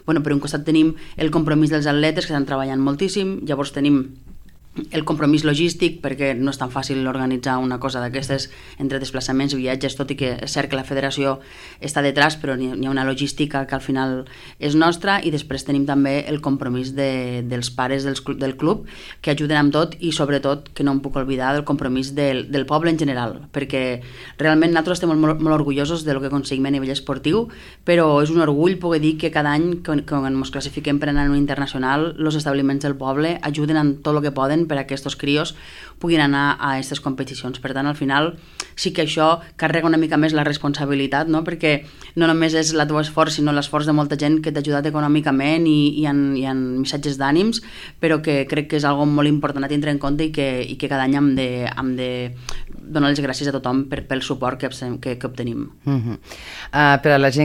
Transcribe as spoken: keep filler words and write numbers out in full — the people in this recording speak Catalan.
Bueno, per un costat tenim el compromís dels atletes que estan treballant moltíssim, llavors tenim el compromís logístic, perquè no és tan fàcil organitzar una cosa d'aquestes entre desplaçaments i viatges, tot i que és cert que la federació està detrás, però hi ha una logística que al final és nostra, i després tenim també el compromís de, dels pares dels, del club, que ajuden amb tot, i sobretot, que no em puc oblidar, del compromís del, del poble en general, perquè realment nosaltres estem molt, molt orgullosos de lo que aconseguim a nivell esportiu, però és un orgull poder dir que cada any, quan, quan ens classifiquem per anar a un internacional, els establiments del poble ajuden en tot el que poden per a que aquests crios puguin anar a aquestes competicions. Per tant, al final sí que això carrega una mica més la responsabilitat, no? Perquè no només és el teu esforç, sinó l'esforç de molta gent que t'ha ajudat econòmicament i, i, en, i en missatges d'ànims, però que crec que és algo molt important a tindre en compte, i que, i que cada any hem de, hem de donar les gràcies a tothom per, pel suport que, que, que obtenim. Uh-huh. uh, per a la gent